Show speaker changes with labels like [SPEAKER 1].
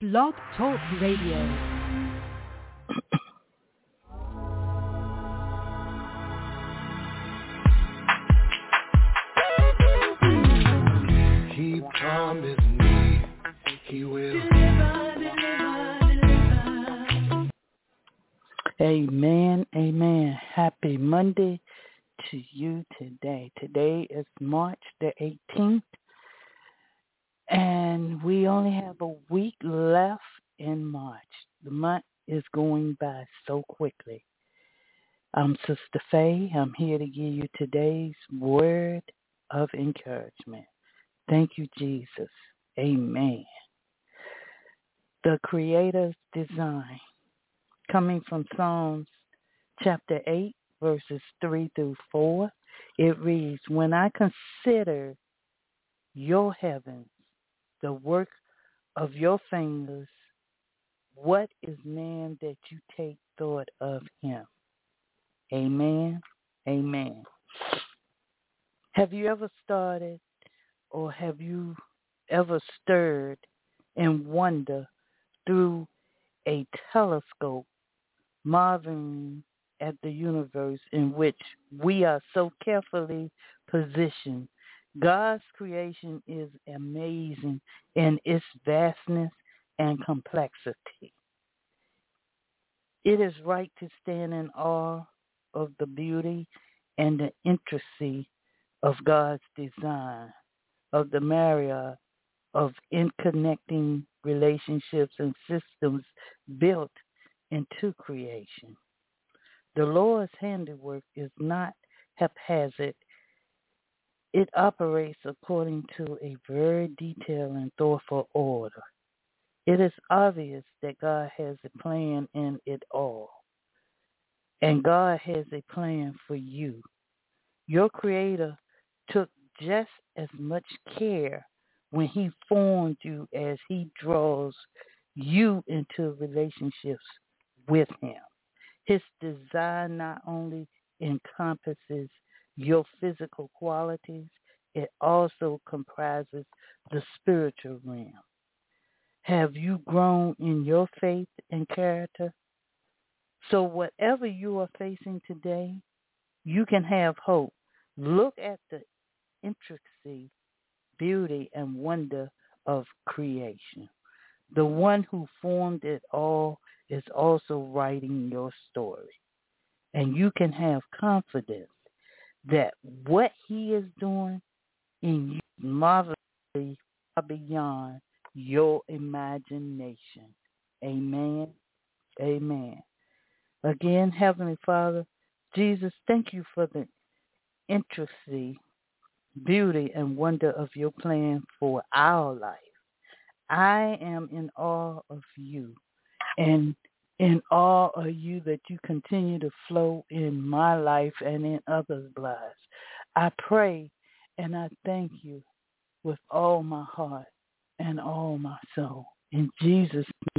[SPEAKER 1] Blog Talk Radio.
[SPEAKER 2] Keep calm as me, he will.
[SPEAKER 3] Amen, amen. Happy Monday to you today. Today is March the 18th, and we only have a week left in March. The month is going by so quickly. I'm Sister Faye. I'm here to give you today's word of encouragement. Thank you, Jesus. Amen. The Creator's design. Coming from Psalms chapter 8, verses 3 through 4, it reads, "When I consider your heavens, the work of your fingers, what is man that you take thought of him?" Amen. Amen. Have you ever started or have you ever stirred in wonder through a telescope, marveling at the universe in which we are so carefully positioned? God's creation is amazing in its vastness and complexity. It is right to stand in awe of the beauty and the intricacy of God's design, of the myriad of interconnecting relationships and systems built into creation. The Lord's handiwork is not haphazard. It operates according to a very detailed and thoughtful order. It is obvious that God has a plan in it all. And God has a plan for you. Your Creator took just as much care when he formed you as he draws you into relationships with him. His design not only encompasses your physical qualities, it also comprises the spiritual realm. Have you grown in your faith and character? So whatever you are facing today, you can have hope. Look at the intricacy, beauty, and wonder of creation. The one who formed it all is also writing your story. And you can have confidence that what he is doing in you is marvelously beyond your imagination. Amen. Amen. Again, Heavenly Father, Jesus, thank you for the intricacy, beauty, and wonder of your plan for our life. I am in awe of you, and in awe of you that you continue to flow in my life and in others' lives. I pray and I thank you with all my heart and all my soul. In Jesus'